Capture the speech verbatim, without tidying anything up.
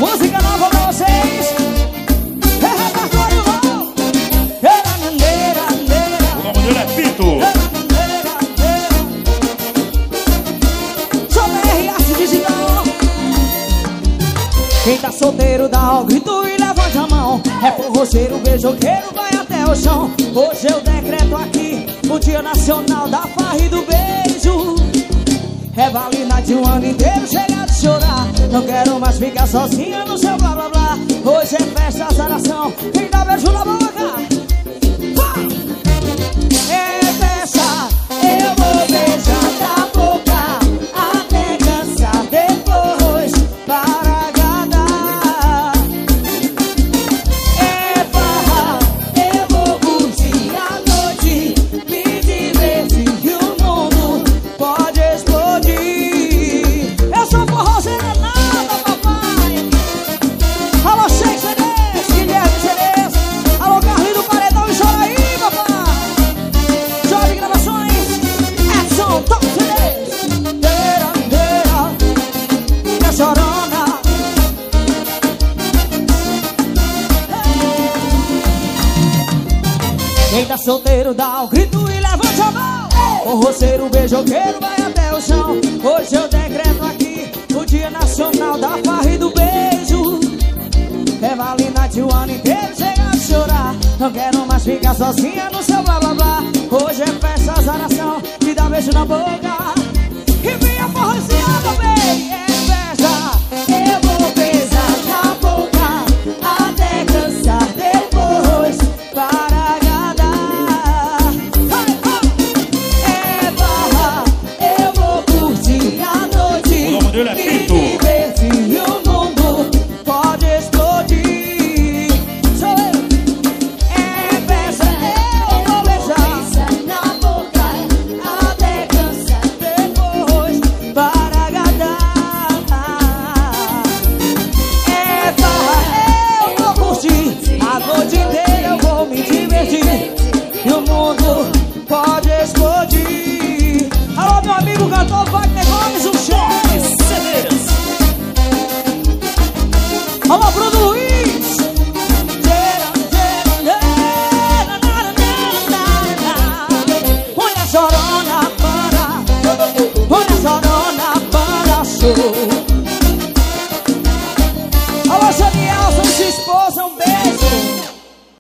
Música nova pra vocês. É repertório bom. É na maneira, maneira. O nome dele é Pito. É na maneira, maneira. Sou B R Arte Digital. Quem tá solteiro dá um grito e levante a mão. É forrozeiro, beijoqueiro, vai até o chão. Hoje eu decreto aqui o Dia Nacional da Farra e do Beijo. É valina de um ano inteiro, chega de chorar. Não quero mais ficar sozinha no seu blá blá blá. Hoje é festa, azaração, quem dá beijo na boca. Ha! É festa, eu vou beijar da boca até cansar, depois para agradar. É farra, eu vou curtir a noite, me divertir e o mundo pode explodir. Eu sou forrozeira nada, papai. Alô, Sheik C Ds, Guilherme C Ds. Alô, Carlinho do Paredão e chora aí, papai. Jorge Gravações, Edson Top C Ds. Deira, deira, minha chorona. Quem tá solteiro dá um grito e levante a mão. Forrozeiro, beijoqueiro, vai até o chão. Hoje eu decreto aqui o Dia Nacional da Farra e do Beijo. É valina de um ano inteiro, chega a chorar. Não quero mais ficar sozinha no seu blá blá blá. Hoje é festa, azaração, me dá beijo na boca. E minha forrozeada, bem, é festa. Eu vou beijar na boca até cansar, depois para agradar. Hey, hey. É barra, eu vou curtir a noite. O nome dele é Pito. Me divertir e o mundo pode explodir. Sou eu. É festa, eu vou beijar na boca até cansar, depois para agradar. É barra, eu vou curtir a noite inteira, eu vou me divertir e o mundo pode explodir. Alô, meu amigo cantor Wagner